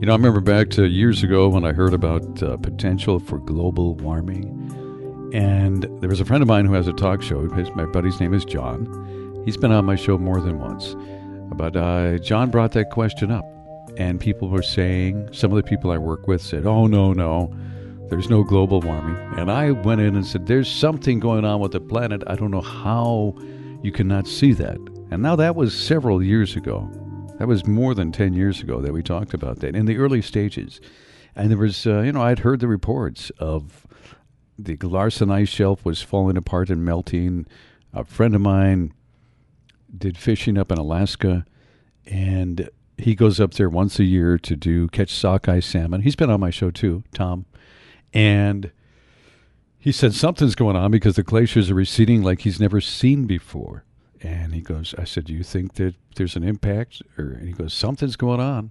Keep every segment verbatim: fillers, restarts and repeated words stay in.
You know, I remember back to years ago when I heard about uh, potential for global warming. And there was a friend of mine who has a talk show. His, my buddy's name is John. He's been on my show more than once. But uh, John brought that question up. And people were saying, some of the people I work with said, oh, no, no, there's no global warming. And I went in and said, there's something going on with the planet. I don't know how you cannot see that. And now that was several years ago. That was more than ten years ago that we talked about that in the early stages. And there was, uh, you know, I'd heard the reports of the Larsen ice shelf was falling apart and melting. A friend of mine did fishing up in Alaska, and he goes up there once a year to do catch sockeye salmon. He's been on my show too, Tom. And he said something's going on because the glaciers are receding like he's never seen before. And he goes, I said, do you think that there's an impact? Or, and he goes, something's going on.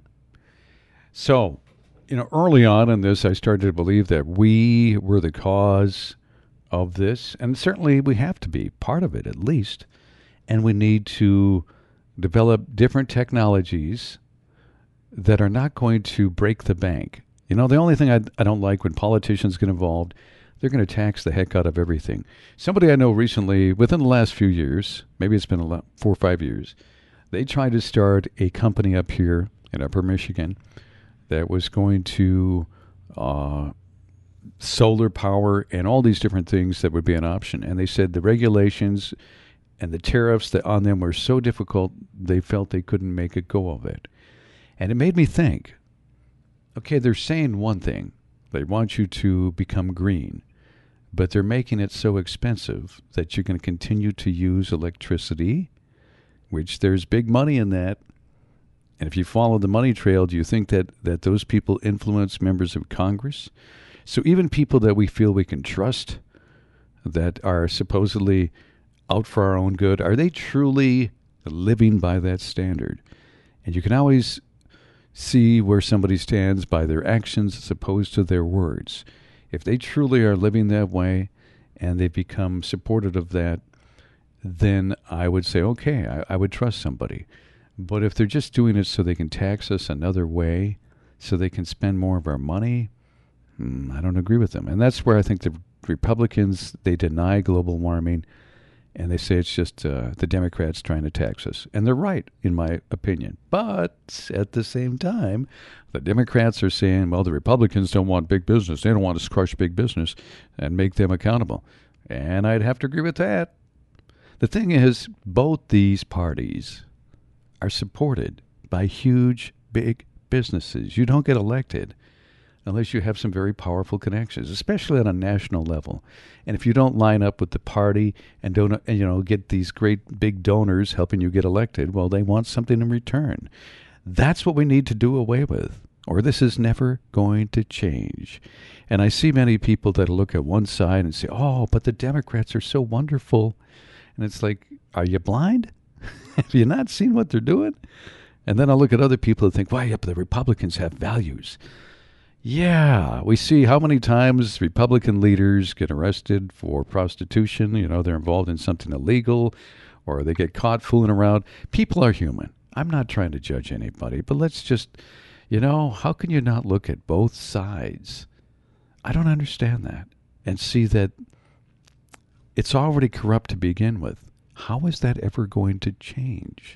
So, you know, early on in this, I started to believe that we were the cause of this. And certainly we have to be part of it, at least. And we need to develop different technologies that are not going to break the bank. You know, the only thing I, I don't like when politicians get involved, they're going to tax the heck out of everything. Somebody I know recently, within the last few years, maybe it's been a lot, four or five years, they tried to start a company up here in Upper Michigan that was going to uh, solar power and all these different things that would be an option. And they said the regulations and the tariffs that on them were so difficult, they felt they couldn't make a go of it. And it made me think, okay, they're saying one thing. They want you to become green. But they're making it so expensive that you're going to continue to use electricity, which there's big money in that. And if you follow the money trail, do you think that, that those people influence members of Congress? So even people that we feel we can trust, that are supposedly out for our own good, are they truly living by that standard? And you can always see where somebody stands by their actions as opposed to their words. If they truly are living that way and they become supportive of that, then I would say, okay, I, I would trust somebody. But if they're just doing it so they can tax us another way, so they can spend more of our money, hmm, I don't agree with them. And that's where I think the Republicans, they deny global warming, and they say it's just uh, the Democrats trying to tax us. And they're right, in my opinion. But at the same time, the Democrats are saying, well, the Republicans don't want big business. They don't want to crush big business and make them accountable. And I'd have to agree with that. The thing is, both these parties are supported by huge, big businesses. You don't get elected unless you have some very powerful connections, especially on a national level. And if you don't line up with the party and don't, and, you know, get these great big donors helping you get elected, well, they want something in return. That's what we need to do away with, or this is never going to change. And I see many people that look at one side and say, oh, but the Democrats are so wonderful. And it's like, are you blind? Have you not seen what they're doing? And then I look at other people and think, well, yeah, but the Republicans have values. Yeah, we see how many times Republican leaders get arrested for prostitution. You know, they're involved in something illegal, or they get caught fooling around. People are human. I'm not trying to judge anybody, but let's just, you know, how can you not look at both sides? I don't understand that and see that it's already corrupt to begin with. How is that ever going to change?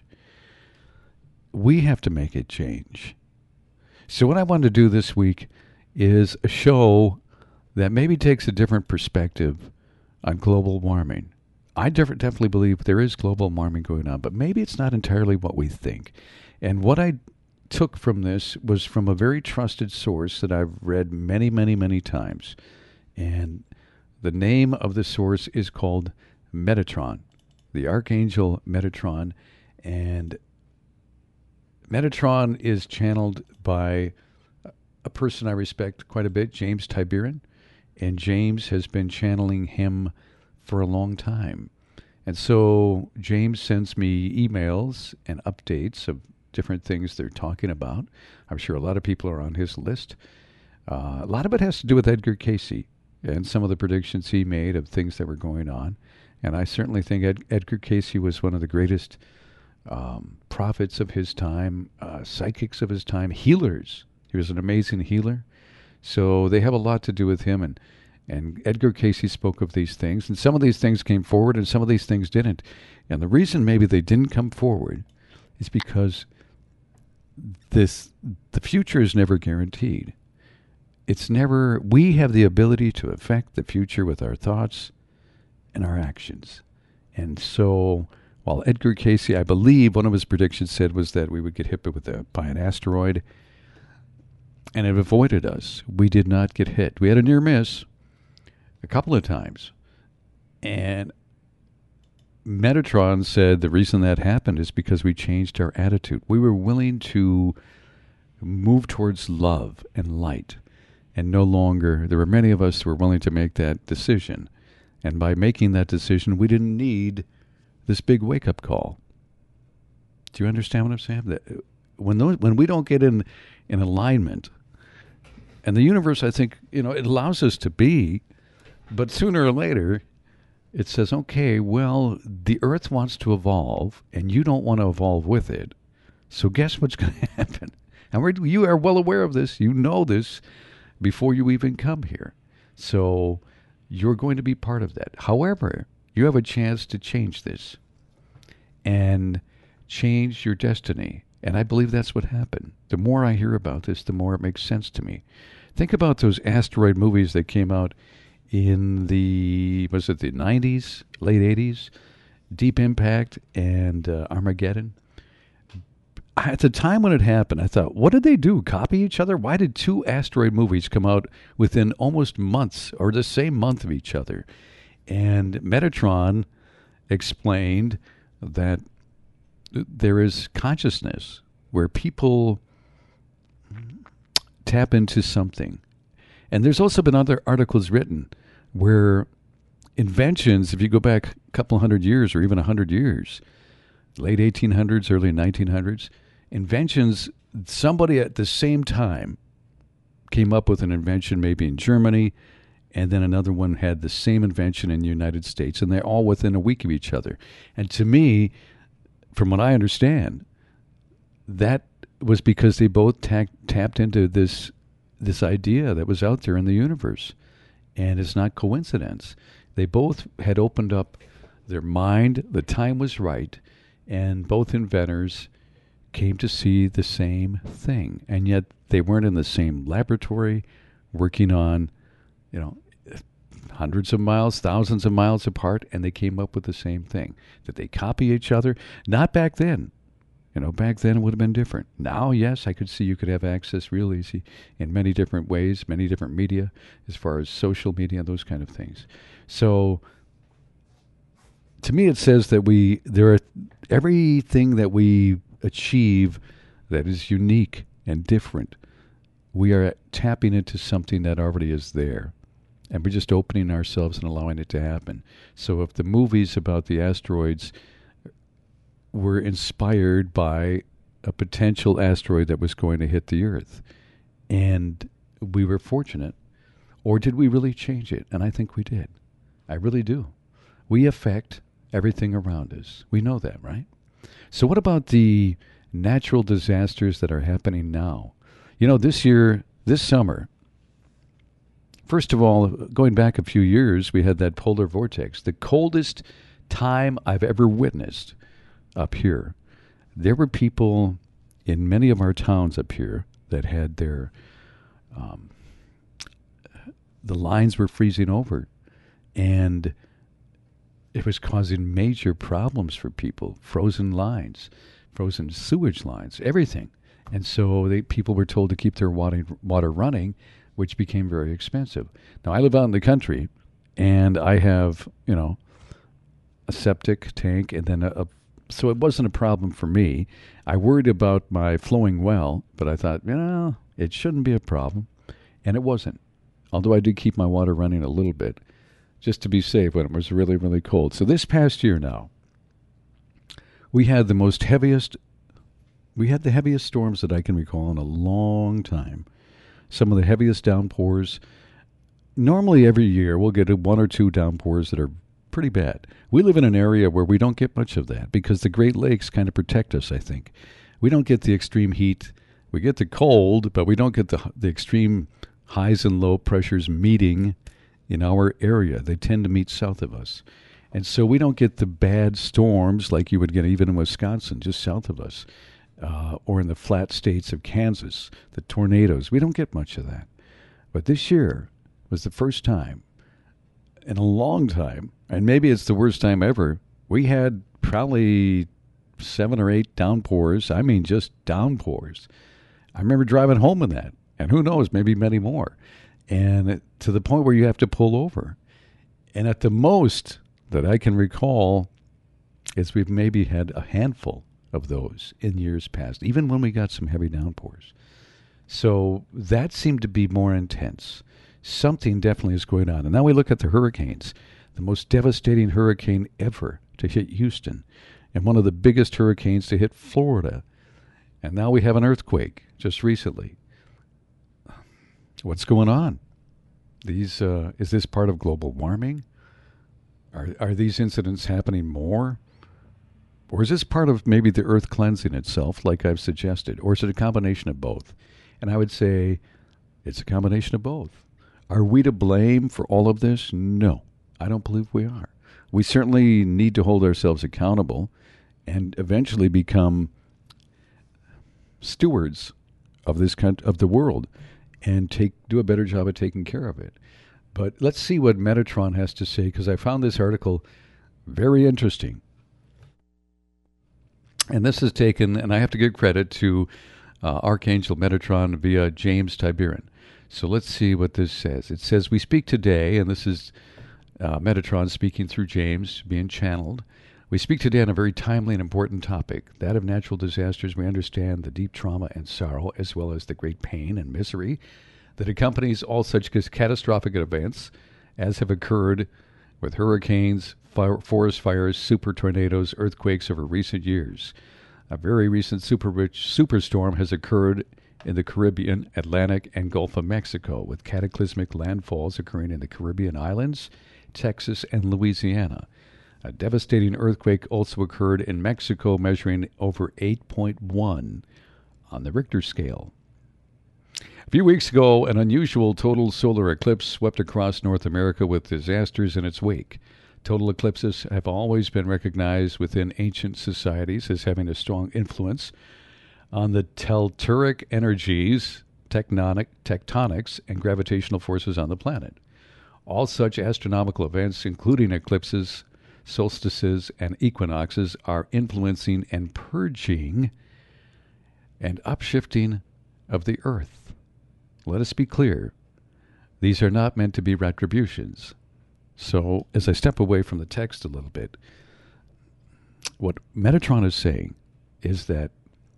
We have to make it change. So what I wanted to do this week is a show that maybe takes a different perspective on global warming. I def- definitely believe there is global warming going on, but maybe it's not entirely what we think. And what I took from this was from a very trusted source that I've read many, many, many times. And the name of the source is called Metatron, the Archangel Metatron. And Metatron is channeled by a person I respect quite a bit, James Tiberin, and James has been channeling him for a long time. And so James sends me emails and updates of different things they're talking about. I'm sure a lot of people are on his list. Uh, a lot of it has to do with Edgar Cayce and some of the predictions he made of things that were going on. And I certainly think Ed- Edgar Cayce was one of the greatest um, prophets of his time, uh, psychics of his time, healers. He was an amazing healer. So they have a lot to do with him. And, and Edgar Cayce spoke of these things. And some of these things came forward and some of these things didn't. And the reason maybe they didn't come forward is because this the future is never guaranteed. It's never, we have the ability to affect the future with our thoughts and our actions. And so, while Edgar Cayce, I believe one of his predictions said was that we would get hit with a, by an asteroid, and it avoided us. We did not get hit. We had a near miss a couple of times. And Metatron said the reason that happened is because we changed our attitude. We were willing to move towards love and light. And no longer, there were many of us who were willing to make that decision. And by making that decision, we didn't need this big wake-up call. Do you understand what I'm saying? That when those, when we don't get in, in alignment, and the universe, I think, you know, it allows us to be, but sooner or later, it says, okay, well, the earth wants to evolve, and you don't want to evolve with it. So guess what's going to happen? And we're, you are well aware of this. You know this before you even come here. So you're going to be part of that. However, you have a chance to change this and change your destiny. And I believe that's what happened. The more I hear about this, the more it makes sense to me. Think about those asteroid movies that came out in the, was it the nineties, late eighties? Deep Impact and uh, Armageddon. At the time when it happened, I thought, what did they do? Copy each other? Why did two asteroid movies come out within almost months or the same month of each other? And Metatron explained that there is consciousness where people tap into something. And there's also been other articles written where inventions, if you go back a couple hundred years or even a hundred years, late eighteen hundreds, early nineteen hundreds, inventions, somebody at the same time came up with an invention maybe in Germany, and then another one had the same invention in the United States, and they're all within a week of each other. And to me, from what I understand, that was because they both ta- tapped into this this idea that was out there in the universe. And it's not coincidence. They both had opened up their mind, the time was right, and both inventors came to see the same thing. And yet they weren't in the same laboratory working on, you know, hundreds of miles, thousands of miles apart, and they came up with the same thing. Did they copy each other? Not back then. You know, back then it would have been different. Now, yes, I could see you could have access real easy in many different ways, many different media, as far as social media, those kind of things. So, to me, it says that we, there are, everything that we achieve that is unique and different, we are tapping into something that already is there. And we're just opening ourselves and allowing it to happen. So if the movies about the asteroids were inspired by a potential asteroid that was going to hit the Earth, and we were fortunate, or did we really change it? And I think we did. I really do. We affect everything around us. We know that, right? So what about the natural disasters that are happening now? You know, this year, this summer, first of all, going back a few years, we had that polar vortex, the coldest time I've ever witnessed up here. There were people in many of our towns up here that had their, um, the lines were freezing over, and it was causing major problems for people. Frozen lines, frozen sewage lines, everything. And so they, people were told to keep their water, water running, which became very expensive. Now, I live out in the country, and I have, you know, a septic tank, and then a, a so it wasn't a problem for me. I worried about my flowing well, but I thought, you know, it shouldn't be a problem. And it wasn't. Although I did keep my water running a little bit, just to be safe when it was really, really cold. So this past year now, we had the most heaviest, we had the heaviest storms that I can recall in a long time. Some of the heaviest downpours. Normally every year we'll get one or two downpours that are pretty bad. We live in an area where we don't get much of that because the Great Lakes kind of protect us, I think. We don't get the extreme heat We get the cold, but we don't get the the extreme highs and low pressures meeting in our area. They tend to meet south of us. And so we don't get the bad storms like you would get even in Wisconsin, just south of us, uh, or in the flat states of Kansas, the tornadoes. We don't get much of that. But this year was the first time in a long time, and maybe it's the worst time ever, we had probably seven or eight downpours. I mean, just downpours. I remember driving home in that, and who knows, maybe many more. And it, to the point where you have to pull over. And at the most that I can recall is we've maybe had a handful of those in years past, even when we got some heavy downpours. So that seemed to be more intense. Something definitely is going on. And now we look at the hurricanes, the most devastating hurricane ever to hit Houston, and one of the biggest hurricanes to hit Florida. And now we have an earthquake just recently. What's going on? These uh, is this part of global warming? Are are these incidents happening more? Or is this part of maybe the earth cleansing itself, like I've suggested? Or is it a combination of both? And I would say it's a combination of both. Are we to blame for all of this? No, I don't believe we are. We certainly need to hold ourselves accountable and eventually become stewards of this country, of the world, and take do a better job of taking care of it. But let's see what Metatron has to say, because I found this article very interesting. And this is taken, and I have to give credit to uh, Archangel Metatron via James Tiberin. So let's see what this says. It says, we speak today, and this is uh, Metatron speaking through James, being channeled. We speak today on a very timely and important topic, that of natural disasters. We understand the deep trauma and sorrow, as well as the great pain and misery that accompanies all such catastrophic events as have occurred with hurricanes, fire, forest fires, super tornadoes, earthquakes over recent years. A very recent super rich superstorm has occurred in the Caribbean, Atlantic, and Gulf of Mexico, with cataclysmic landfalls occurring in the Caribbean islands, Texas, and Louisiana. A devastating earthquake also occurred in Mexico, measuring over eight point one on the Richter scale. A few weeks ago, an unusual total solar eclipse swept across North America with disasters in its wake. Total eclipses have always been recognized within ancient societies as having a strong influence on the telluric energies, tectonic, tectonics, and gravitational forces on the planet. All such astronomical events, including eclipses, solstices, and equinoxes, are influencing and purging and upshifting of the earth. Let us be clear, these are not meant to be retributions. So, as I step away from the text a little bit, what Metatron is saying is that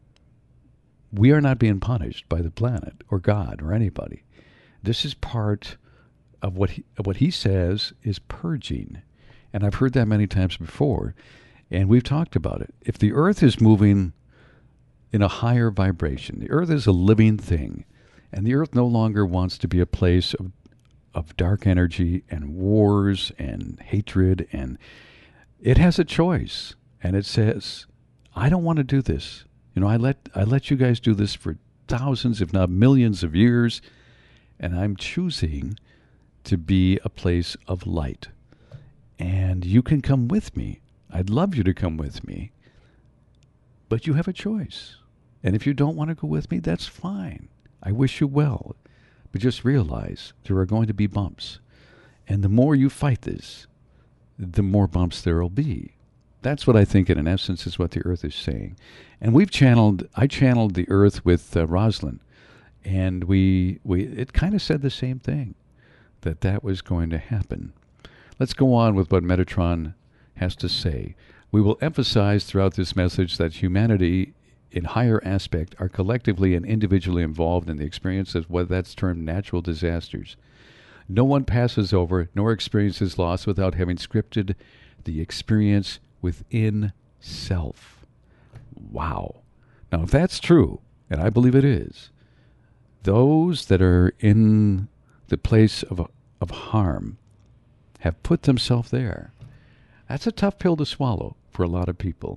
we are not being punished by the planet or God or anybody. This is part of what he, of what he says is purging. And I've heard that many times before, and we've talked about it. If the earth is moving in a higher vibration, the earth is a living thing, and the earth no longer wants to be a place of of dark energy and wars and hatred, and it has a choice, and it says, I don't want to do this. You know, I let I let you guys do this for thousands, if not millions of years, and I'm choosing to be a place of light. And you can come with me. I'd love you to come with me, but you have a choice. And if you don't want to go with me, that's fine. I wish you well. But just realize there are going to be bumps. And the more you fight this, the more bumps there will be. That's what I think, in essence, is what the earth is saying. And we've channeled, I channeled the earth with uh, Rosalind. And we, we, it kind of said the same thing, that that was going to happen. Let's go on with what Metatron has to say. We will emphasize throughout this message that humanity in higher aspect are collectively and individually involved in the experience of what that's termed natural disasters. No one passes over nor experiences loss without having scripted the experience within self. Wow. Now, if that's true, and I believe it is, those that are in the place of, of harm have put themselves there. That's a tough pill to swallow for a lot of people.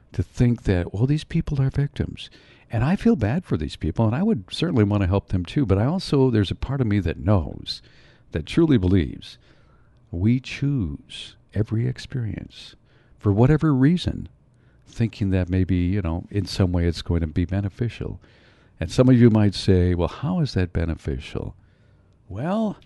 to think that, well, these people are victims. And I feel bad for these people, and I would certainly want to help them too. But I also, there's a part of me that knows, that truly believes, we choose every experience for whatever reason, thinking that maybe, you know, in some way it's going to be beneficial. And some of you might say, well, how is that beneficial? Well,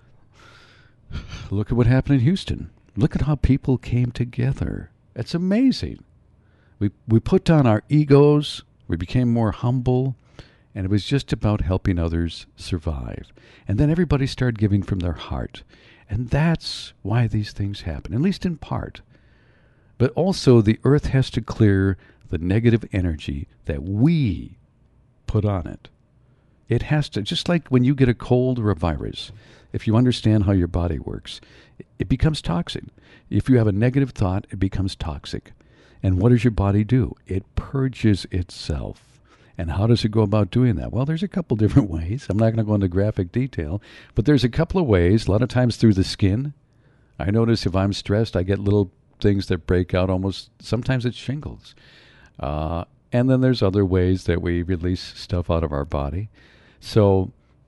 look at what happened in Houston. Look at how people came together. It's amazing. We we put down our egos. We became more humble. And it was just about helping others survive. And then everybody started giving from their heart. And that's why these things happen, at least in part. But also the earth has to clear the negative energy that we put on it. It has to, just like when you get a cold or a virus, if you understand how your body works, it becomes toxic. If you have a negative thought, it becomes toxic. And what does your body do? It purges itself. And how does it go about doing that? Well, there's a couple different ways. I'm not going to go into graphic detail, but there's a couple of ways. A lot of times through the skin. I notice if I'm stressed, I get little things that break out almost, sometimes it's shingles. Uh, and then there's other ways that we release stuff out of our body. So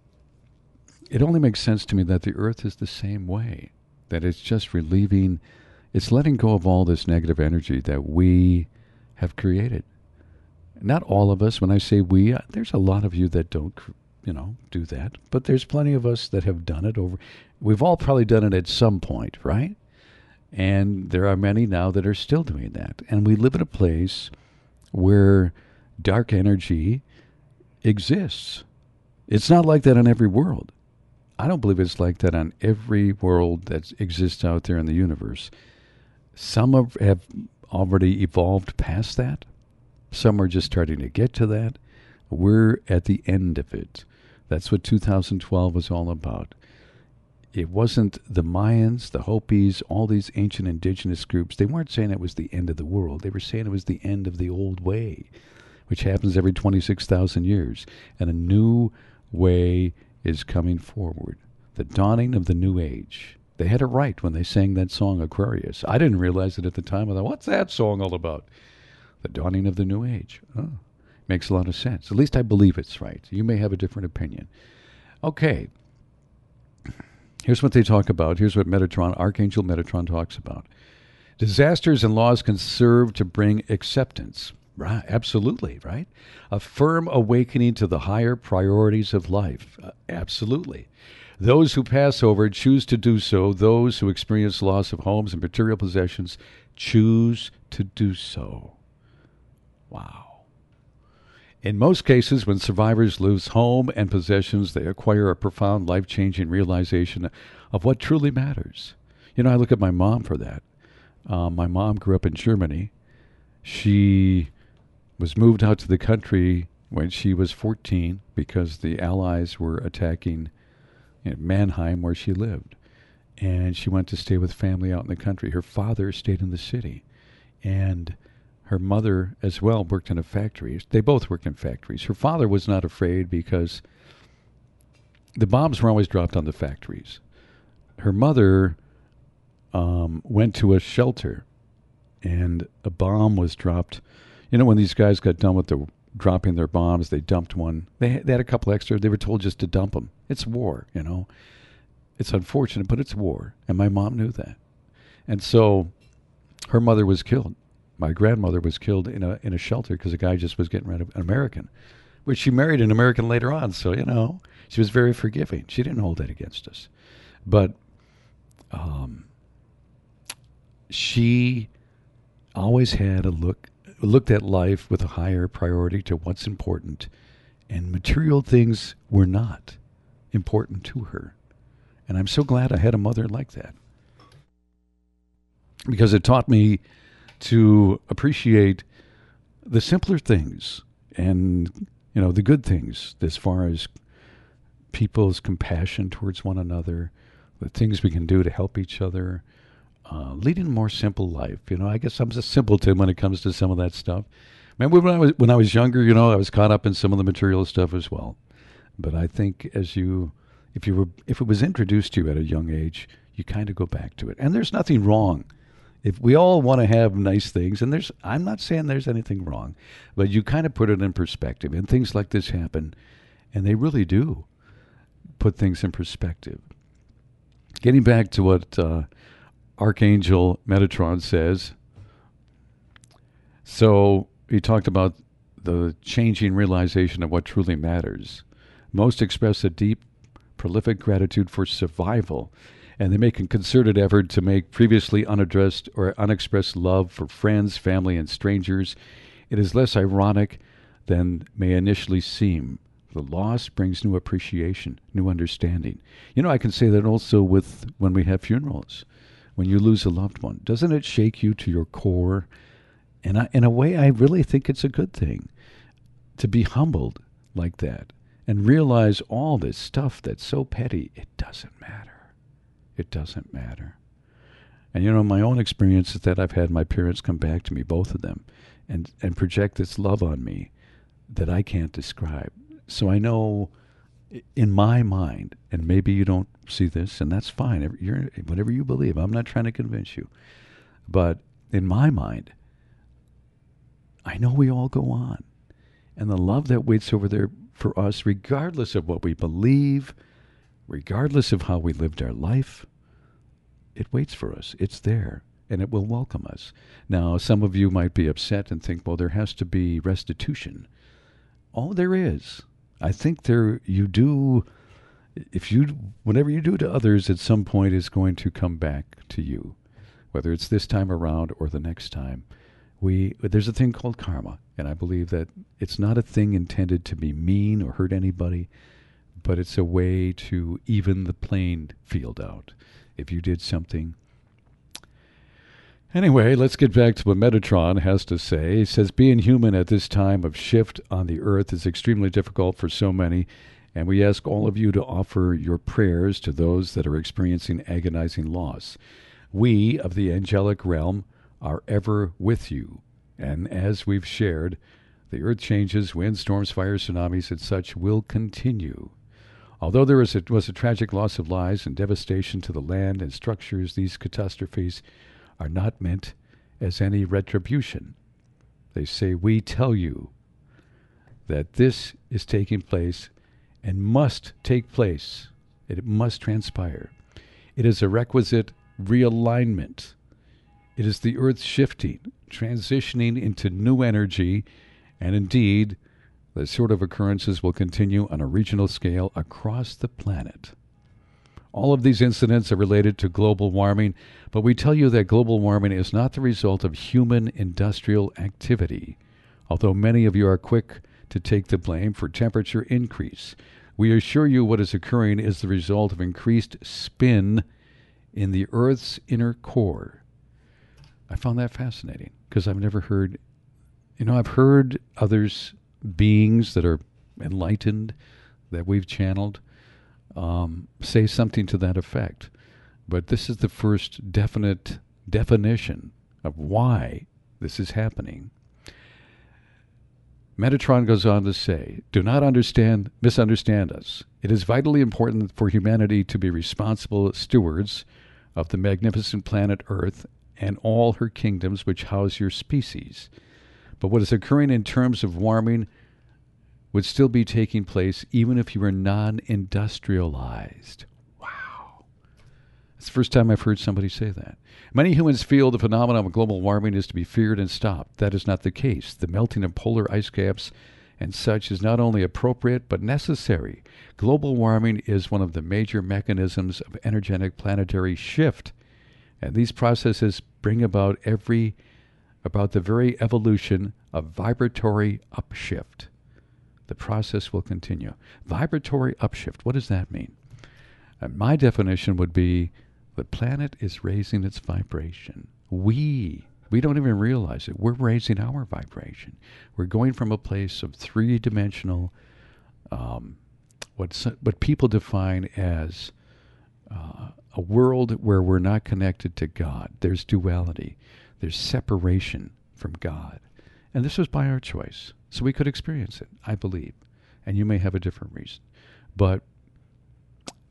it only makes sense to me that the earth is the same way, that it's just relieving, it's letting go of all this negative energy that we have created. Not all of us. When I say we, uh, there's a lot of you that don't, you know, do that. But there's plenty of us that have done it over. We've all probably done it at some point, right? And there are many now that are still doing that. And we live in a place where dark energy exists. It's not like that on every world. I don't believe it's like that on every world that exists out there in the universe. Some have, have already evolved past that. Some are just starting to get to that. We're at the end of it. That's what two thousand twelve was all about. It wasn't the Mayans, the Hopis, all these ancient indigenous groups. They weren't saying it was the end of the world. They were saying it was the end of the old way, which happens every twenty-six thousand years. And a new way is coming forward. The dawning of the new age. They had it right when they sang that song, Aquarius. I didn't realize it at the time. I thought, what's that song all about? The dawning of the new age. Oh, makes a lot of sense. At least I believe it's right. You may have a different opinion. Okay. Here's what they talk about. Here's what Metatron, Archangel Metatron talks about. Disasters and laws can serve to bring acceptance. Right, absolutely, right? A firm awakening to the higher priorities of life. Uh, absolutely. Those who pass over choose to do so. Those who experience loss of homes and material possessions choose to do so. Wow. In most cases, when survivors lose home and possessions, they acquire a profound, life-changing realization of what truly matters. You know, I look at my mom for that. Uh, my mom grew up in Germany. She was moved out to the country when she was fourteen because the Allies were attacking, you know, Mannheim, where she lived. And she went to stay with family out in the country. Her father stayed in the city. And her mother, as well, worked in a factory. They both worked in factories. Her father was not afraid because the bombs were always dropped on the factories. Her mother um, went to a shelter, and a bomb was dropped. You know, when these guys got done with the dropping their bombs, they dumped one. They, they had a couple extra. They were told just to dump them. It's war, you know. It's unfortunate, but it's war. And my mom knew that. And so her mother was killed. My grandmother was killed in a in a shelter because a guy just was getting rid of an American, which she married an American later on. So, you know, she was very forgiving. She didn't hold that against us. But um, she always had a look, looked at life with a higher priority to what's important. And material things were not important to her. And I'm so glad I had a mother like that. Because it taught me to appreciate the simpler things and, you know, the good things as far as people's compassion towards one another, the things we can do to help each other, uh, leading a more simple life. You know, I guess I'm a simpleton when it comes to some of that stuff. Remember when I was when I was younger, you know, I was caught up in some of the material stuff as well. But I think as you, if you were, if it was introduced to you at a young age, you kind of go back to it. And there's nothing wrong If we all want to have nice things, and there's, I'm not saying there's anything wrong, but you kind of put it in perspective, and things like this happen, and they really do put things in perspective. Getting back to what uh, Archangel Metatron says, so he talked about the changing realization of what truly matters. Most express a deep, prolific gratitude for survival, and they make a concerted effort to make previously unaddressed or unexpressed love for friends, family, and strangers. It is less ironic than may initially seem. The loss brings new appreciation, new understanding. You know, I can say that also with when we have funerals, when you lose a loved one. Doesn't it shake you to your core? And I, in a way, I really think it's a good thing to be humbled like that and realize all this stuff that's so petty, it doesn't matter. It doesn't matter. And you know, my own experience is that I've had my parents come back to me, both of them, and, and project this love on me that I can't describe. So I know in my mind, and maybe you don't see this, and that's fine. You're, whatever you believe, I'm not trying to convince you. But in my mind, I know we all go on. And the love that waits over there for us, regardless of what we believe, regardless of how we lived our life, it waits for us. It's there, and it will welcome us. Now, some of you might be upset and think, well, there has to be restitution. Oh, there is. I think there, you do, if you, whatever you do to others at some point is going to come back to you, whether it's this time around or the next time. We, there's a thing called karma, and I believe that it's not a thing intended to be mean or hurt anybody, but it's a way to even the playing field out if you did something. Anyway, let's get back to what Metatron has to say. He says, being human at this time of shift on the earth is extremely difficult for so many, and we ask all of you to offer your prayers to those that are experiencing agonizing loss. We of the angelic realm are ever with you, and as we've shared, the earth changes, winds, storms, fires, tsunamis, and such will continue. Although there was a, was a tragic loss of lives and devastation to the land and structures, these catastrophes are not meant as any retribution. They say, we tell you that this is taking place and must take place. It must transpire. It is a requisite realignment. It is the earth shifting, transitioning into new energy, and indeed, the sort of occurrences will continue on a regional scale across the planet. All of these incidents are related to global warming, but we tell you that global warming is not the result of human industrial activity. Although many of you are quick to take the blame for temperature increase, we assure you what is occurring is the result of increased spin in the Earth's inner core. I found that fascinating because I've never heard, you know, I've heard others, beings that are enlightened, that we've channeled, um, say something to that effect. But this is the first definite definition of why this is happening. Metatron goes on to say, do not understand, misunderstand us. It is vitally important for humanity to be responsible stewards of the magnificent planet Earth and all her kingdoms which house your species. But what is occurring in terms of warming would still be taking place even if you were non-industrialized. Wow. It's the first time I've heard somebody say that. Many humans feel the phenomenon of global warming is to be feared and stopped. That is not the case. The melting of polar ice caps and such is not only appropriate but necessary. Global warming is one of the major mechanisms of energetic planetary shift, and these processes bring about every about the very evolution of vibratory upshift. The process will continue. Vibratory upshift, what does that mean? Uh, my definition would be the planet is raising its vibration. We, we don't even realize it. We're raising our vibration. We're going from a place of three-dimensional, um, what's, what people define as uh, a world where we're not connected to God. There's duality. There's separation from God. And this was by our choice. So we could experience it, I believe. And you may have a different reason. But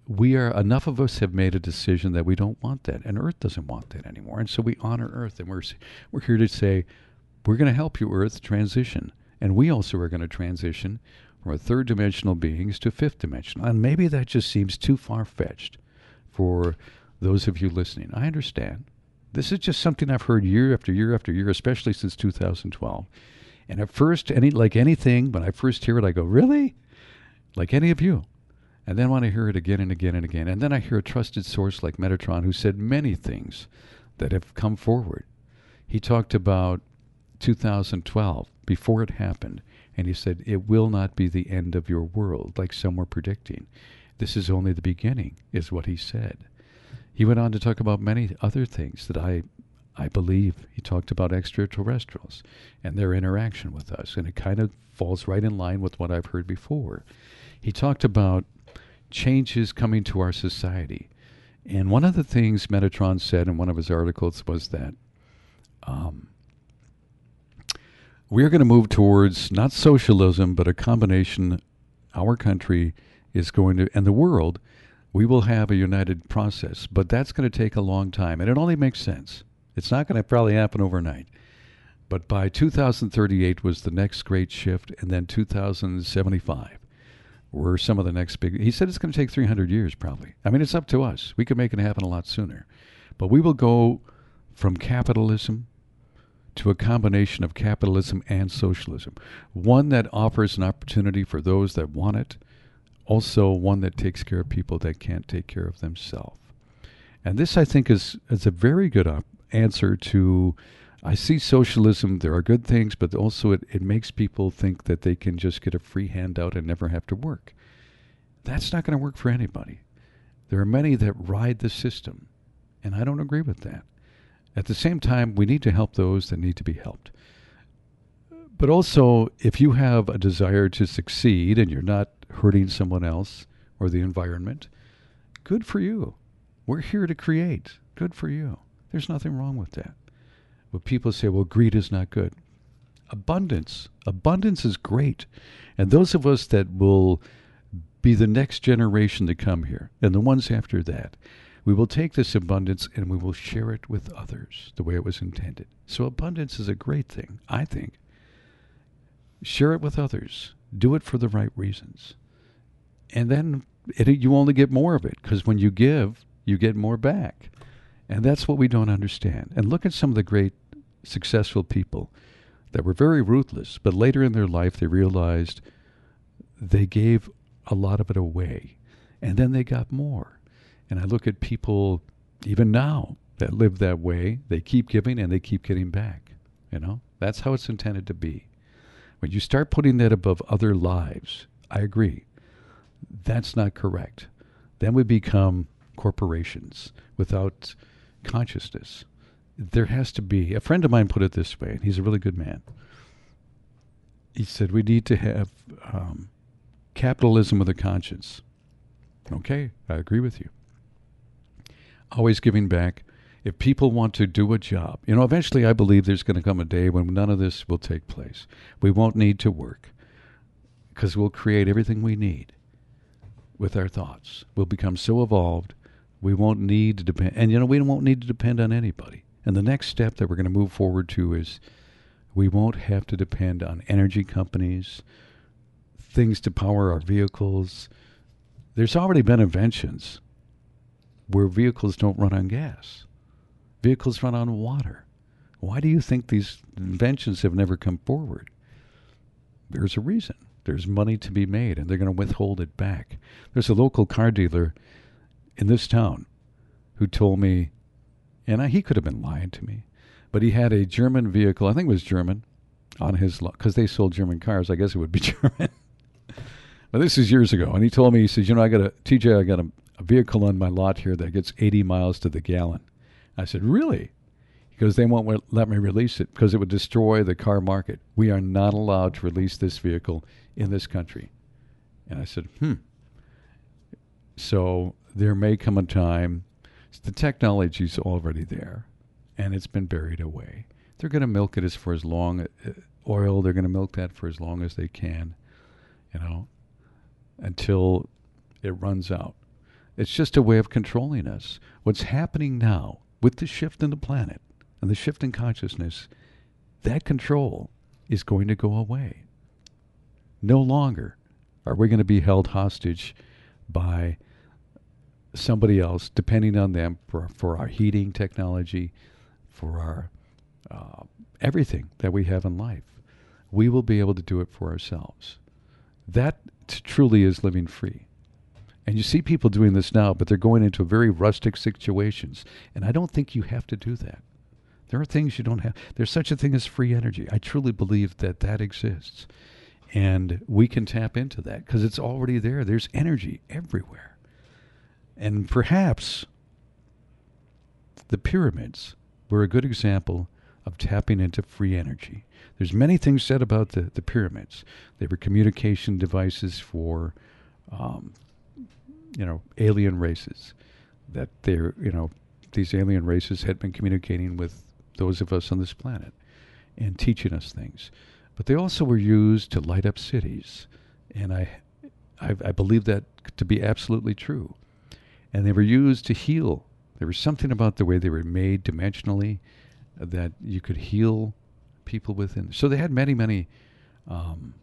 we are, enough of us have made a decision that we don't want that, and Earth doesn't want that anymore. And so we honor Earth, and we're we're here to say, we're going to help you, Earth, transition. And we also are going to transition from third dimensional beings to fifth dimensional. And maybe that just seems too far-fetched for those of you listening. I understand. This is just something I've heard year after year after year, especially since two thousand twelve. And at first, any like anything, when I first hear it, I go, really? Like any of you. And then when I hear it again and again and again, and then I hear a trusted source like Metatron who said many things that have come forward. He talked about two thousand twelve, before it happened, and he said, it will not be the end of your world, like some were predicting. This is only the beginning, is what he said. He went on to talk about many other things that I I believe. He talked about extraterrestrials and their interaction with us, and it kind of falls right in line with what I've heard before. He talked about changes coming to our society. And one of the things Metatron said in one of his articles was that um, we're going to move towards not socialism, but a combination. Our country is going to, and the world, we will have a united process, but that's going to take a long time. And it only makes sense. It's not going to probably happen overnight. But by two thousand thirty-eight was the next great shift, and then two thousand seventy-five were some of the next big. He said it's going to take three hundred years probably. I mean, it's up to us. We can make it happen a lot sooner. But we will go from capitalism to a combination of capitalism and socialism. One that offers an opportunity for those that want it, also one that takes care of people that can't take care of themselves. And this, I think, is, is a very good op- answer to, I see socialism, there are good things, but also it, it makes people think that they can just get a free handout and never have to work. That's not going to work for anybody. There are many that ride the system, and I don't agree with that. At the same time, we need to help those that need to be helped. But also, if you have a desire to succeed and you're not hurting someone else or the environment, good for you. We're here to create. Good for you. There's nothing wrong with that. But people say, well, greed is not good. Abundance. Abundance is great. And those of us that will be the next generation to come here, and the ones after that, we will take this abundance and we will share it with others the way it was intended. So abundance is a great thing, I think. Share it with others. Do it for the right reasons. And then it, you only get more of it, because when you give, you get more back. And that's what we don't understand. And look at some of the great successful people that were very ruthless, but later in their life they realized they gave a lot of it away. And then they got more. And I look at people, even now, that live that way. They keep giving and they keep getting back. You know, that's how it's intended to be. When you start putting that above other lives, I agree, that's not correct. Then we become corporations without consciousness. There has to be, a friend of mine put it this way, and he's a really good man. He said, we need to have um, capitalism with a conscience. Okay, I agree with you. Always giving back. If people want to do a job, you know, eventually I believe there's going to come a day when none of this will take place. We won't need to work because we'll create everything we need with our thoughts. We'll become so evolved, we won't need to depend. And, you know, we won't need to depend on anybody. And the next step that we're going to move forward to is we won't have to depend on energy companies, things to power our vehicles. There's already been inventions where vehicles don't run on gas. Vehicles run on water. Why do you think these inventions have never come forward? There's a reason. There's money to be made, and they're going to withhold it back. There's a local car dealer in this town who told me, and I, he could have been lying to me, but he had a German vehicle, I think it was German, on his lot, because they sold German cars. I guess it would be German. But this is years ago, and he told me, he says, you know, I got a, T J, I got a, a vehicle on my lot here that gets eighty miles to the gallon. I said, really? Because they won't let me release it because it would destroy the car market. We are not allowed to release this vehicle in this country. And I said, hmm. So there may come a time, the technology's already there, and it's been buried away. They're going to milk it as for as long, uh, oil, they're going to milk that for as long as they can, you know, until it runs out. It's just a way of controlling us. What's happening now with the shift in the planet and the shift in consciousness, that control is going to go away. No longer are we going to be held hostage by somebody else, depending on them for, for our heating technology, for our uh, everything that we have in life. We will be able to do it for ourselves. That t- truly is living free. And you see people doing this now, but they're going into very rustic situations. And I don't think you have to do that. There are things you don't have. There's such a thing as free energy. I truly believe that that exists. And we can tap into that because it's already there. There's energy everywhere. And perhaps the pyramids were a good example of tapping into free energy. There's many things said about the, the pyramids. They were communication devices for, um, you know, alien races. That they're, you know, these alien races had been communicating with those of us on this planet and teaching us things. But they also were used to light up cities. And I, I, I believe that to be absolutely true. And they were used to heal. There was something about the way they were made dimensionally that you could heal people within. So they had many, many, um,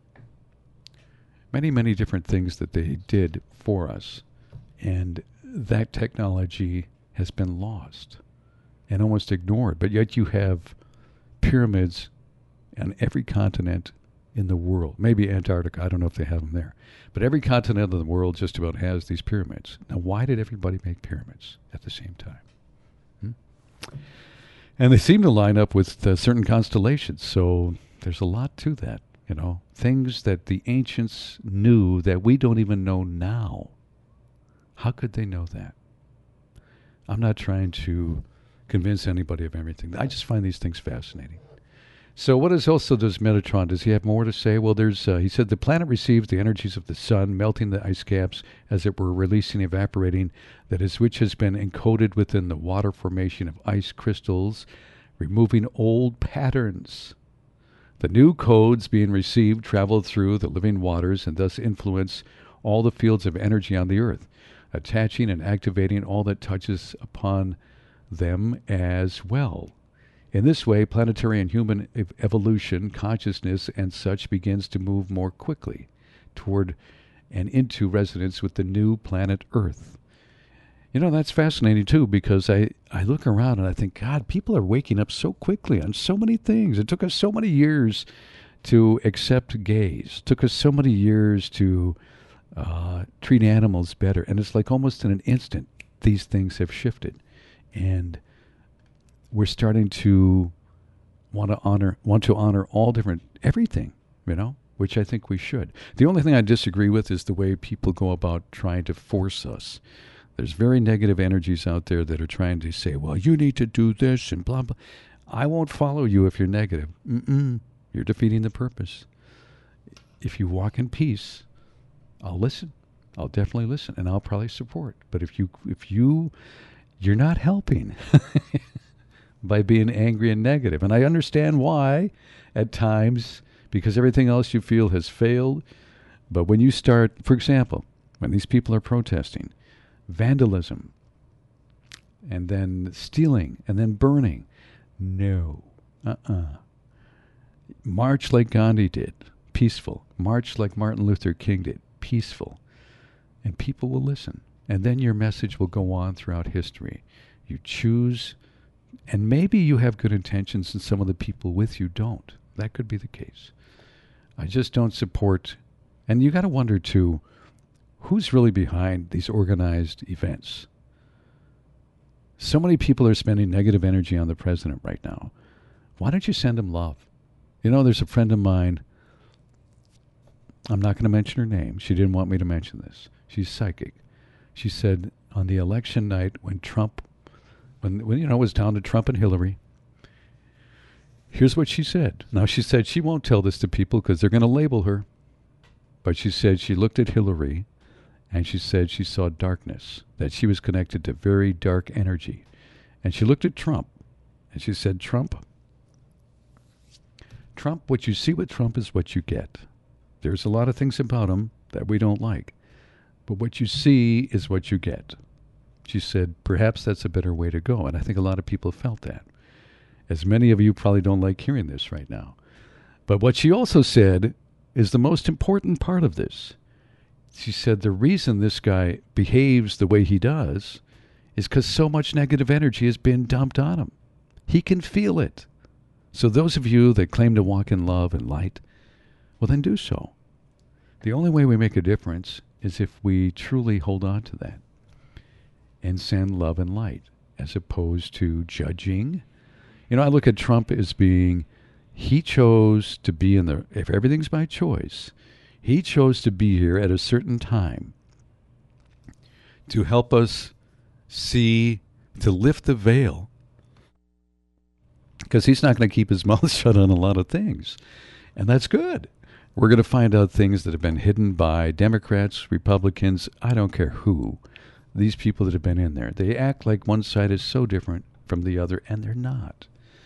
many, many different things that they did for us. And that technology has been lost and almost ignored. But yet you have pyramids on every continent in the world. Maybe Antarctica, I don't know if they have them there. But every continent of the world just about has these pyramids. Now, why did everybody make pyramids at the same time? Hmm? And they seem to line up with uh, certain constellations, so there's a lot to that, you know. Things that the ancients knew that we don't even know now. How could they know that? I'm not trying to convince anybody of everything. I just find these things fascinating. So what is also does Metatron? Does he have more to say? Well, there's uh, he said the planet receives the energies of the sun, melting the ice caps, as it were, releasing, evaporating, that is, which has been encoded within the water formation of ice crystals, removing old patterns. The new codes being received travel through the living waters and thus influence all the fields of energy on the earth, attaching and activating all that touches upon them as well. In this way, planetary and human ev- evolution, consciousness, and such begins to move more quickly toward and into resonance with the new planet Earth. You know, that's fascinating, too, because I, I look around and I think, God, people are waking up so quickly on so many things. It took us so many years to accept gays. It took us so many years to uh, treat animals better. And it's like almost in an instant, these things have shifted. And we're starting to want to honor want to honor all different everything, you know, which I think we should. The only thing I disagree with is the way people go about trying to force us. There's very negative energies out there that are trying to say, well, you need to do this and blah, blah. I won't follow you if you're negative. Mm-mm. You're defeating the purpose. If you walk in peace, I'll listen. I'll definitely listen, and I'll probably support. But if you, if you, you're not helping. By being angry and negative. And I understand why at times, because everything else you feel has failed. But when you start, for example, when these people are protesting, vandalism, and then stealing, and then burning, no. Uh-uh. March like Gandhi did, peaceful. March like Martin Luther King did, peaceful. And people will listen. And then your message will go on throughout history. You choose. And maybe you have good intentions and some of the people with you don't. That could be the case. I just don't support. And you got to wonder, too, who's really behind these organized events? So many people are spending negative energy on the president right now. Why don't you send him love? You know, there's a friend of mine. I'm not going to mention her name. She didn't want me to mention this. She's psychic. She said on the election night when Trump When, when, you know, it was down to Trump and Hillary. Here's what she said. Now, she said she won't tell this to people because they're going to label her. But she said she looked at Hillary and she said she saw darkness, that she was connected to very dark energy. And she looked at Trump and she said, Trump, Trump, what you see with Trump is what you get. There's a lot of things about him that we don't like. but what you see is what you get. She said, perhaps that's a better way to go. And I think a lot of people felt that. As many of you probably don't like hearing this right now. But what she also said is the most important part of this. She said the reason this guy behaves the way he does is because so much negative energy has been dumped on him. He can feel it. So those of you that claim to walk in love and light, well, then do so. The only way we make a difference is if we truly hold on to that and send love and light as opposed to judging. You know, I look at Trump as being, he chose to be in the, if everything's by choice, he chose to be here at a certain time to help us see, to lift the veil. Because he's not going to keep his mouth shut on a lot of things. And that's good. We're going to find out things that have been hidden by Democrats, Republicans, I don't care who. These people that have been in there. They act like one side is so different from the other, and they're not.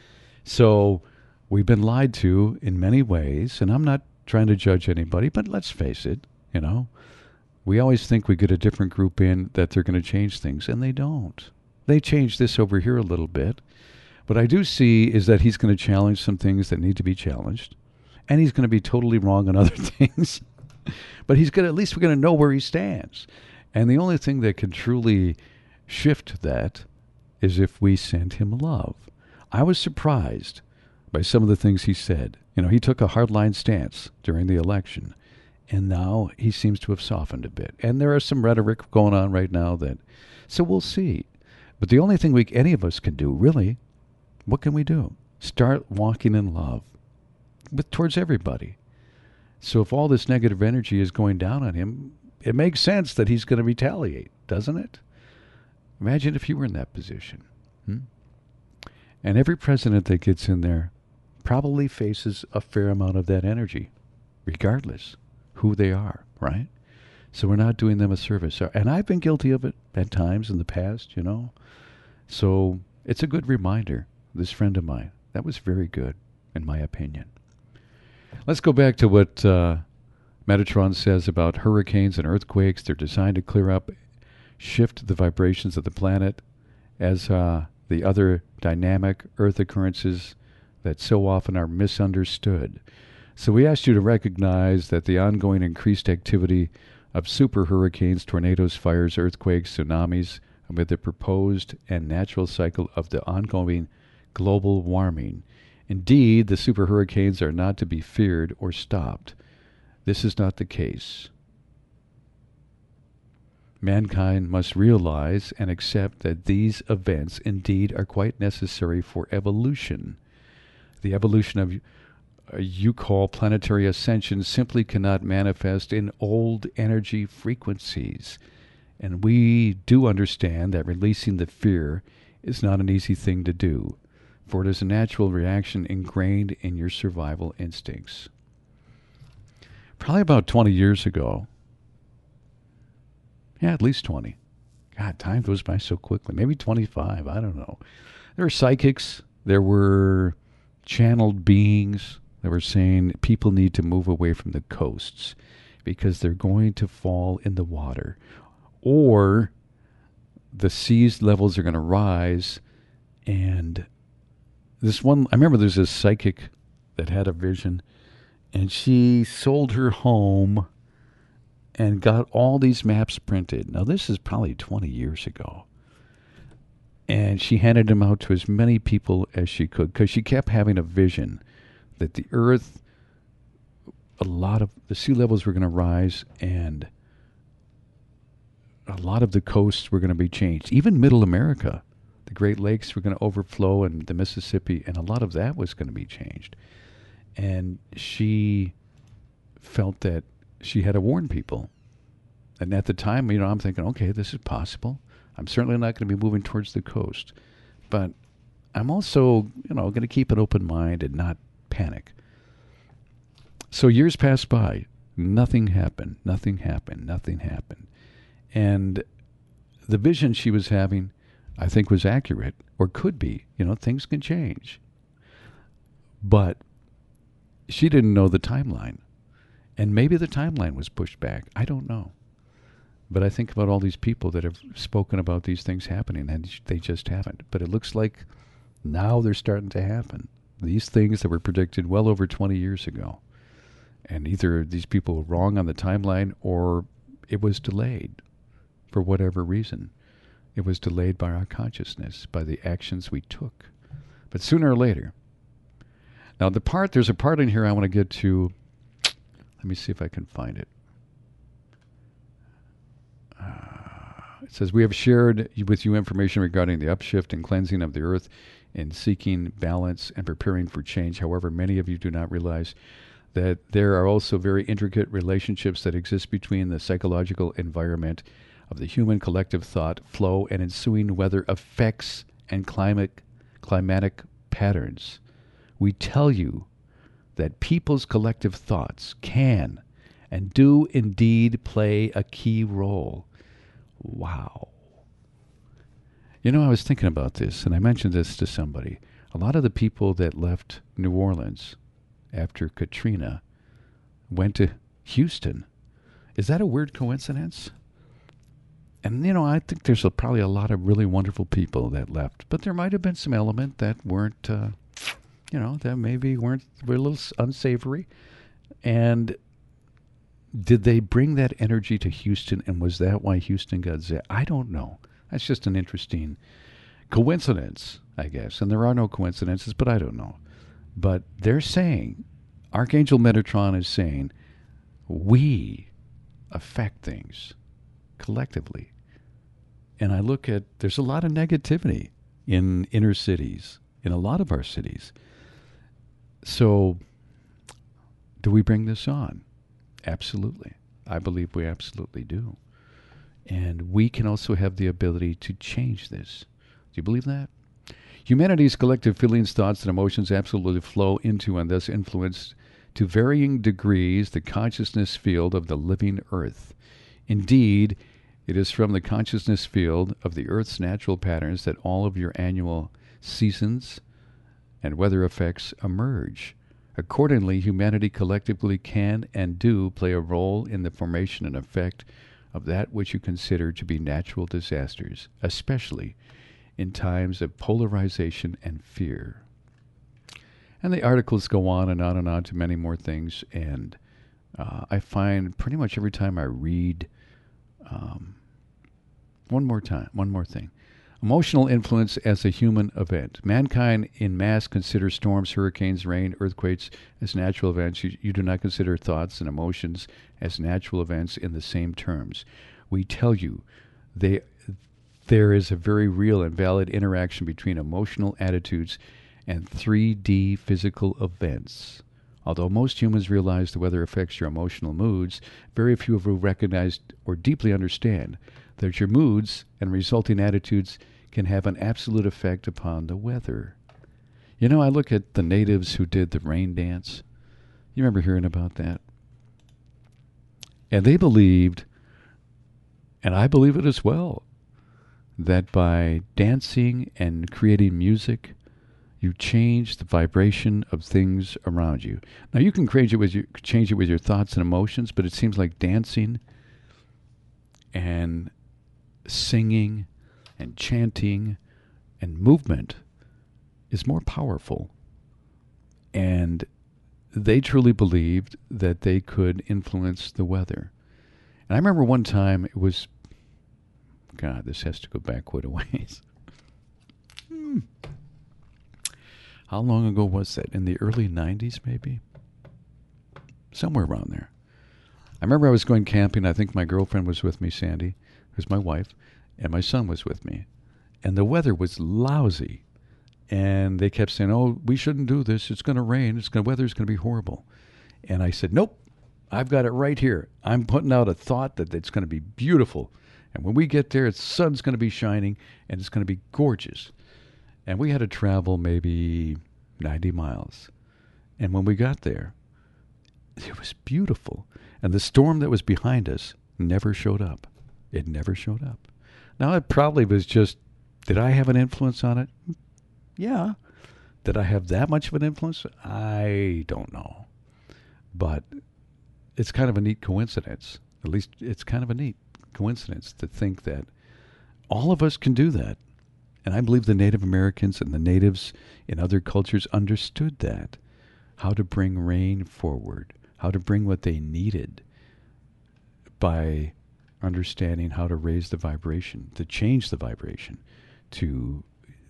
So we've been lied to in many ways, and I'm not trying to judge anybody, but let's face it, you know. We always think we get a different group in that they're going to change things, and they don't. They change this over here a little bit. What I do see is that he's going to challenge some things that need to be challenged, and he's going to be totally wrong on other things. But he's going to, at least we're going to know where he stands. And the only thing that can truly shift that is if we send him love. I was surprised by some of the things he said. You know, he took a hardline stance during the election, and now he seems to have softened a bit. And there are some rhetoric going on right now that, so we'll see. But the only thing we, any of us can do, really, what can we do? Start walking in love with towards everybody. So if all this negative energy is going down on him, it makes sense that he's going to retaliate, doesn't it? Imagine if you were in that position. Hmm? And every president that gets in there probably faces a fair amount of that energy, regardless who they are, right? So we're not doing them a service. And I've been guilty of it at times in the past, you know. So it's a good reminder. This friend of mine, that was very good, in my opinion. Let's go back to what uh, Metatron says about hurricanes and earthquakes. They're designed to clear up, shift the vibrations of the planet as uh, the other dynamic Earth occurrences that so often are misunderstood. So we asked you to recognize that the ongoing increased activity of super hurricanes, tornadoes, fires, earthquakes, tsunamis, amid the proposed and natural cycle of the ongoing global warming. Indeed, the super hurricanes are not to be feared or stopped. This is not the case. Mankind must realize and accept that these events indeed are quite necessary for evolution. The evolution of uh, you call planetary ascension simply cannot manifest in old energy frequencies. And we do understand that releasing the fear is not an easy thing to do, for it is a natural reaction ingrained in your survival instincts. Probably about twenty years ago, yeah, at least twenty. God, time goes by so quickly. Maybe twenty-five, I don't know. There were psychics, there were channeled beings that were saying people need to move away from the coasts because they're going to fall in the water, or the seas levels are going to rise. And this one, I remember there's this psychic that had a vision, and she sold her home and got all these maps printed. Now, this is probably twenty years ago. And she handed them out to as many people as she could, because she kept having a vision that the earth, a lot of the sea levels were going to rise, and a lot of the coasts were going to be changed. Even Middle America, the Great Lakes were going to overflow, and the Mississippi, and a lot of that was going to be changed. And she felt that she had to warn people. And at the time, you know, I'm thinking, okay, this is possible. I'm certainly not going to be moving towards the coast. But I'm also, you know, going to keep an open mind and not panic. So years passed by. Nothing happened. Nothing happened. Nothing happened. And the vision she was having, I think, was accurate, or could be. You know, things can change. But she didn't know the timeline. And maybe the timeline was pushed back. I don't know. But I think about all these people that have spoken about these things happening, and they just haven't. But it looks like now they're starting to happen. These things that were predicted well over twenty years ago. And either these people were wrong on the timeline, or it was delayed for whatever reason. It was delayed by our consciousness, by the actions we took. But sooner or later. Now the part, there's a part in here I want to get to. Let me see if I can find it. Uh, it says, we have shared with you information regarding the upshift and cleansing of the earth in seeking balance and preparing for change. However, many of you do not realize that there are also very intricate relationships that exist between the psychological environment of the human collective thought flow and ensuing weather effects and climate climatic patterns. We tell you that people's collective thoughts can and do indeed play a key role. Wow. You know, I was thinking about this, and I mentioned this to somebody. A lot of the people that left New Orleans after Katrina went to Houston. Is that a weird coincidence? And, you know, I think there's a, probably a lot of really wonderful people that left. But there might have been some element that weren't, uh, you know, that maybe weren't, were a little unsavory. And did they bring that energy to Houston, and was that why Houston got zapped? I don't know. That's just an interesting coincidence, I guess. And there are no coincidences, but I don't know. But they're saying, Archangel Metatron is saying, we affect things collectively. And I look at, there's a lot of negativity in inner cities, in a lot of our cities. So, do we bring this on? Absolutely. I believe we absolutely do. And we can also have the ability to change this. Do you believe that? Humanity's collective feelings, thoughts, and emotions absolutely flow into and thus influence to varying degrees the consciousness field of the living earth. Indeed, it is from the consciousness field of the earth's natural patterns that all of your annual seasons and weather effects emerge. Accordingly, humanity collectively can and do play a role in the formation and effect of that which you consider to be natural disasters, especially in times of polarization and fear. And the articles go on and on and on to many more things, and uh, I find pretty much every time I read, um, one more time, one more thing. Emotional influence as a human event. Mankind in mass considers storms, hurricanes, rain, earthquakes as natural events. You, you do not consider thoughts and emotions as natural events in the same terms. We tell you they, there is a very real and valid interaction between emotional attitudes and three D physical events. Although most humans realize the weather affects your emotional moods, very few of you recognize or deeply understand that your moods and resulting attitudes can have an absolute effect upon the weather. You know, I look at the natives who did the rain dance. You remember hearing about that? And they believed, and I believe it as well, that by dancing and creating music, you change the vibration of things around you. Now, you can change it with your, change it with your thoughts and emotions, but it seems like dancing and singing and chanting and movement is more powerful. And they truly believed that they could influence the weather. And I remember one time it was, God, this has to go back quite a ways. hmm. How long ago was that? In the early nineties, maybe? Somewhere around there. I remember I was going camping. I think my girlfriend was with me, Sandy, who's my wife, and my son was with me. And the weather was lousy. And they kept saying, oh, we shouldn't do this. It's going to rain. It's going weather's going to be horrible. And I said, nope, I've got it right here. I'm putting out a thought that it's going to be beautiful. And when we get there, the sun's going to be shining, and it's going to be gorgeous. And we had to travel maybe ninety miles. And when we got there, it was beautiful. And the storm that was behind us never showed up. It never showed up. Now, it probably was just, did I have an influence on it? Yeah. Did I have that much of an influence? I don't know. But it's kind of a neat coincidence. At least it's kind of a neat coincidence to think that all of us can do that. And I believe the Native Americans and the natives in other cultures understood that. How to bring rain forward, how to bring what they needed by understanding how to raise the vibration, to change the vibration, to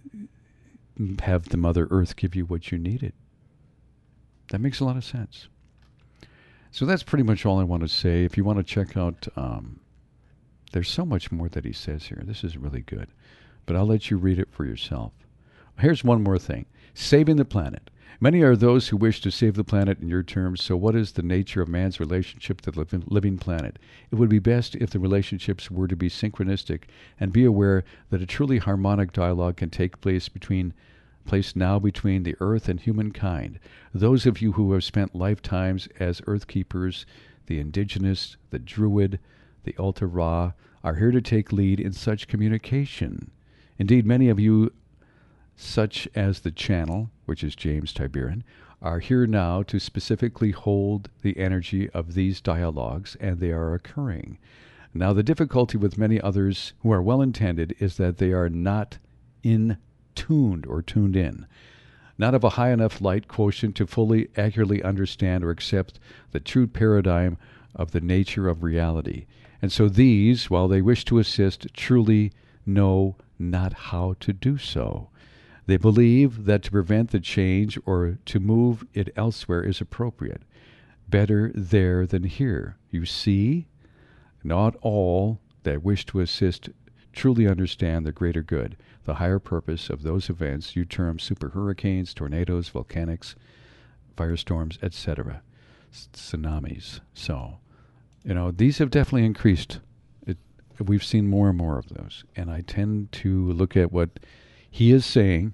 have the Mother Earth give you what you needed. That makes a lot of sense. So that's pretty much all I want to say. If you want to check out, um, there's so much more that he says here. This is really good. But I'll let you read it for yourself. Here's one more thing. Saving the planet. Many are those who wish to save the planet in your terms, so what is the nature of man's relationship to the living planet? It would be best if the relationships were to be synchronistic, and be aware that a truly harmonic dialogue can take place between place now between the earth and humankind. Those of you who have spent lifetimes as earth keepers, the indigenous, the druid, the Alta Ra, are here to take lead in such communication. Indeed, many of you, such as the channel, which is James Tiberin, are here now to specifically hold the energy of these dialogues, and they are occurring. Now, the difficulty with many others who are well-intended is that they are not in tuned or tuned in, not of a high enough light quotient to fully accurately understand or accept the true paradigm of the nature of reality. And so these, while they wish to assist, truly know not how to do so. They believe that to prevent the change or to move it elsewhere is appropriate. Better there than here. You see, not all that wish to assist truly understand the greater good, the higher purpose of those events you term super hurricanes, tornadoes, volcanics, firestorms, et cetera, tsunamis. So, you know, these have definitely increased. It, we've seen more and more of those. And I tend to look at what he is saying,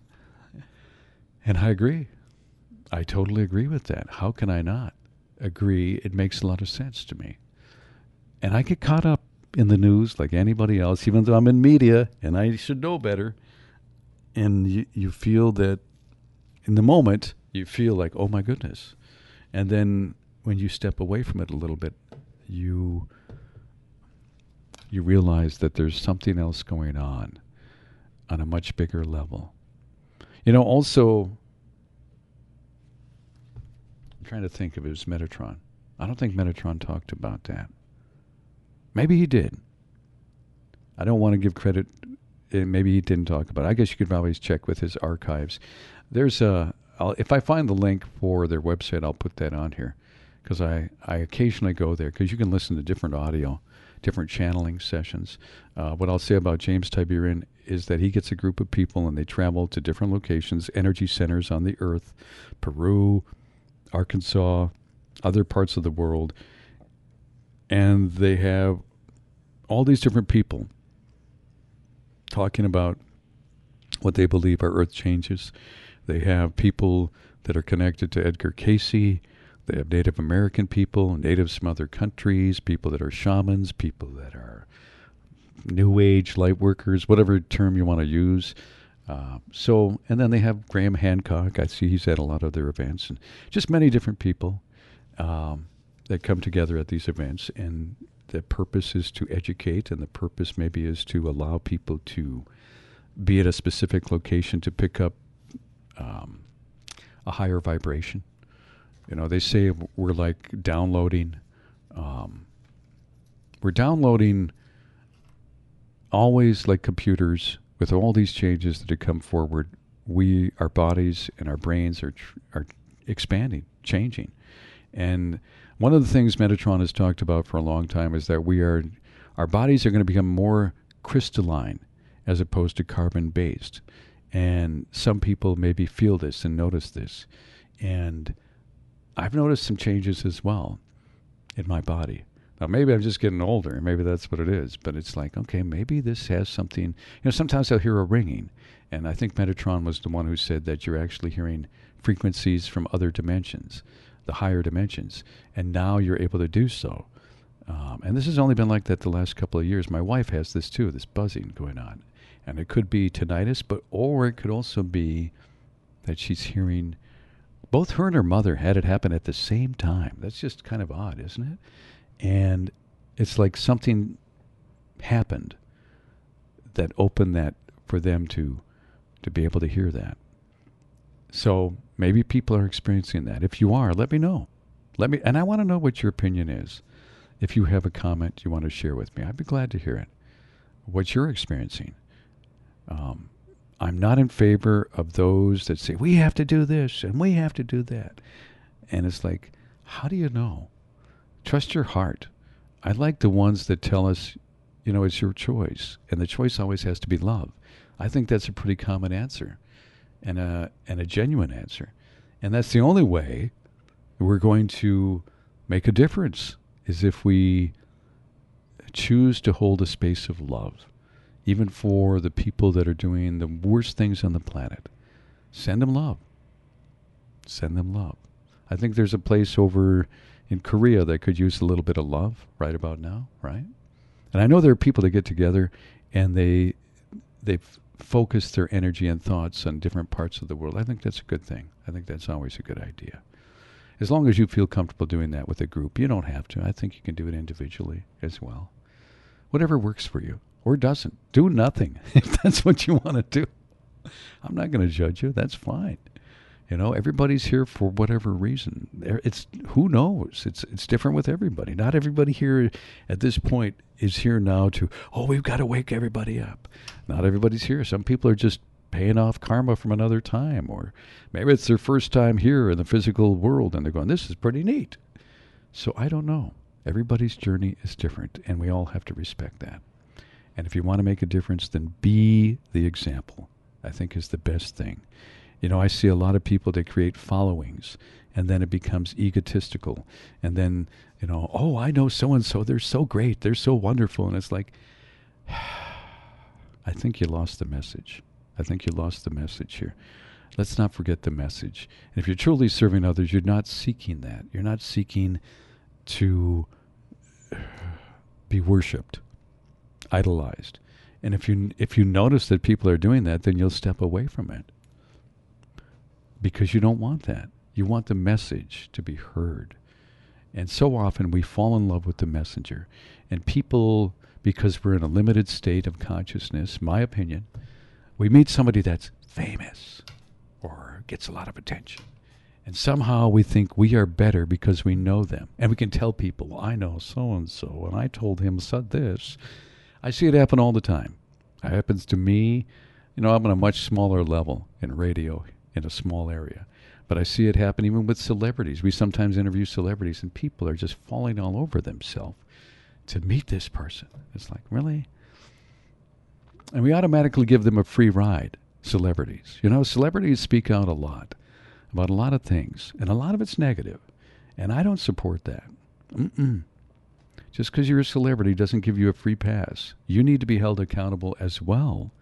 and I agree. I totally agree with that. How can I not agree? It makes a lot of sense to me. And I get caught up in the news like anybody else, even though I'm in media and I should know better. And you, you feel that in the moment, you feel like, oh my goodness. And then when you step away from it a little bit, you you realize that there's something else going on on a much bigger level. You know, also, I'm trying to think if it was Metatron. I don't think Metatron talked about that. Maybe he did. I don't want to give credit. Maybe he didn't talk about it. I guess you could always check with his archives. There's a, I'll, if I find the link for their website, I'll put that on here. Because I, I occasionally go there, because you can listen to different audio, different channeling sessions. Uh, what I'll say about James Tiberin is that he gets a group of people and they travel to different locations, energy centers on the earth, Peru, Arkansas, other parts of the world, and they have all these different people talking about what they believe are earth changes. They have people that are connected to Edgar Cayce. They have Native American people, natives from other countries, people that are shamans, people that are New Age light workers, whatever term you want to use. Uh, so, and then they have Graham Hancock. I see he's at a lot of their events, and just many different people um, that come together at these events. And the purpose is to educate, and the purpose maybe is to allow people to be at a specific location to pick up um, a higher vibration. You know, they say we're like downloading, um, we're downloading always like computers with all these changes that have come forward. We, our bodies and our brains are tr- are expanding, changing. And one of the things Metatron has talked about for a long time is that we are, our bodies are going to become more crystalline as opposed to carbon-based. And some people maybe feel this and notice this. And I've noticed some changes as well in my body. Now, maybe I'm just getting older, and maybe that's what it is. But it's like, okay, maybe this has something. You know, sometimes I'll hear a ringing. And I think Metatron was the one who said that you're actually hearing frequencies from other dimensions, the higher dimensions. And now you're able to do so. Um, and this has only been like that the last couple of years. My wife has this too, this buzzing going on. And it could be tinnitus, but or it could also be that she's hearing. Both her and her mother had it happen at the same time. That's just kind of odd, isn't it? And it's like something happened that opened that for them to to be able to hear that. So maybe people are experiencing that. If you are, let me know. Let me, and I want to know what your opinion is. If you have a comment you want to share with me, I'd be glad to hear it. What you're experiencing. Um, I'm not in favor of those that say, we have to do this and we have to do that. And it's like, how do you know? Trust your heart. I like the ones that tell us, you know, it's your choice. And the choice always has to be love. I think that's a pretty common answer and a, and a genuine answer. And that's the only way we're going to make a difference, is if we choose to hold a space of love, even for the people that are doing the worst things on the planet. Send them love. Send them love. I think there's a place over in Korea that could use a little bit of love right about now, right? And I know there are people that get together and they they focus their energy and thoughts on different parts of the world. I think that's a good thing. I think that's always a good idea. As long as you feel comfortable doing that with a group, you don't have to. I think you can do it individually as well. Whatever works for you, or doesn't. Do nothing if that's what you want to do. I'm not going to judge you. That's fine. You know, everybody's here for whatever reason. It's who knows. It's it's different with everybody. Not everybody here at this point is here now to, oh, we've got to wake everybody up. Not everybody's here. Some people are just paying off karma from another time, or maybe it's their first time here in the physical world and they're going, this is pretty neat. So I don't know. Everybody's journey is different, and we all have to respect that. And if you want to make a difference, then be the example, I think, is the best thing. You know, I see a lot of people that create followings, and then it becomes egotistical. And then, you know, oh, I know so-and-so, they're so great, they're so wonderful. And it's like, I think you lost the message. I think you lost the message here. Let's not forget the message. And if you're truly serving others, you're not seeking that. You're not seeking to be worshipped, idolized. And if you if you notice that people are doing that, then you'll step away from it. Because you don't want that. You want the message to be heard. And so often we fall in love with the messenger. And people, because we're in a limited state of consciousness, my opinion, we meet somebody that's famous or gets a lot of attention. And somehow we think we are better because we know them. And we can tell people, well, I know so-and-so, and I told him said this. I see it happen all the time. It happens to me. You know, I'm on a much smaller level in radio, in a small area. But I see it happen even with celebrities. We sometimes interview celebrities, and people are just falling all over themselves to meet this person. It's like, really? And we automatically give them a free ride, celebrities. You know, celebrities speak out a lot about a lot of things, and a lot of it's negative. And I don't support that. Mm-mm. Just because you're a celebrity doesn't give you a free pass. You need to be held accountable as well.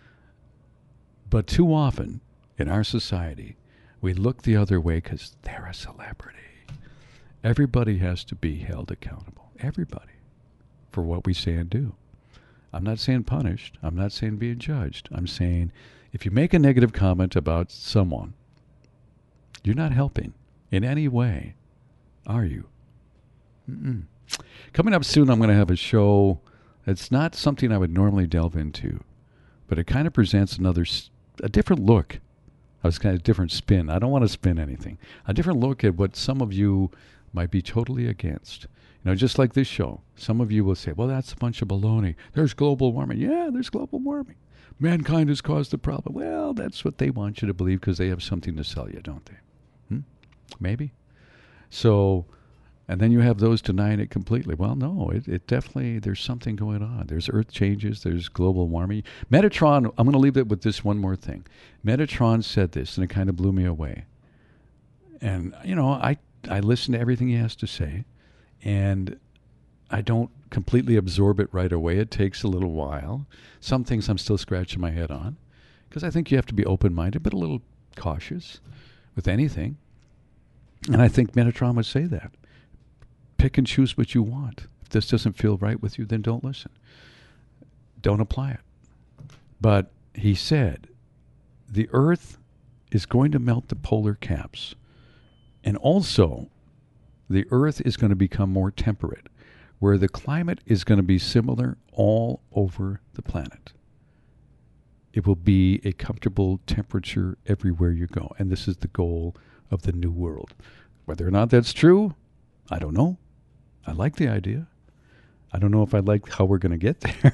But too often in our society, we look the other way because they're a celebrity. Everybody has to be held accountable. Everybody. For what we say and do. I'm not saying punished. I'm not saying being judged. I'm saying if you make a negative comment about someone, you're not helping in any way, are you? Mm-mm. Coming up soon, I'm going to have a show that's not something I would normally delve into, but it kind of presents another, a different look. I was kind of different spin. I don't want to spin anything. A different look at what some of you might be totally against. You know, just like this show, some of you will say, well, that's a bunch of baloney. There's global warming. Yeah, there's global warming. Mankind has caused the problem. Well, that's what they want you to believe because they have something to sell you, don't they? Hmm? Maybe. So, and then you have those denying it completely. Well, no, it, it definitely, there's something going on. There's earth changes. There's global warming. Metatron, I'm going to leave it with this one more thing. Metatron said this, and it kind of blew me away. And, you know, I, I listen to everything he has to say, and I don't completely absorb it right away. It takes a little while. Some things I'm still scratching my head on, because I think you have to be open-minded, but a little cautious with anything. And I think Metatron would say that. Pick and choose what you want. If this doesn't feel right with you, then don't listen. Don't apply it. But he said, the Earth is going to melt the polar caps. And also, the Earth is going to become more temperate. where the climate is going to be similar all over the planet. It will be a comfortable temperature everywhere you go. And this is the goal of the New World. Whether or not that's true, I don't know. I like the idea. I don't know if I like how we're going to get there.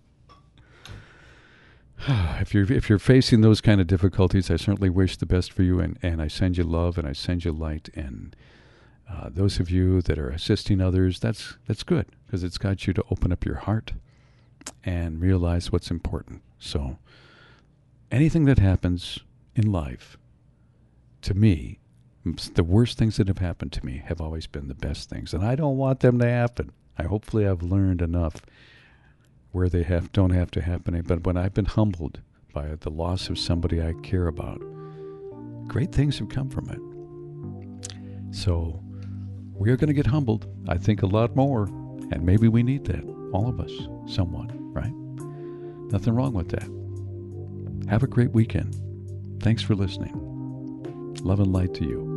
If you're if you're facing those kind of difficulties, I certainly wish the best for you, and, and I send you love and I send you light. And uh, those of you that are assisting others, that's that's good, because it's got you to open up your heart and realize what's important. So anything that happens in life, to me, the worst things that have happened to me have always been the best things, and I don't want them to happen. I hopefully I've learned enough where they have don't have to happen. But when I've been humbled by the loss of somebody I care about, great things have come from it. So we are going to get humbled, I think, a lot more, and maybe we need that, all of us, somewhat, right? Nothing wrong with that. Have a great weekend. Thanks for listening. Love and light to you.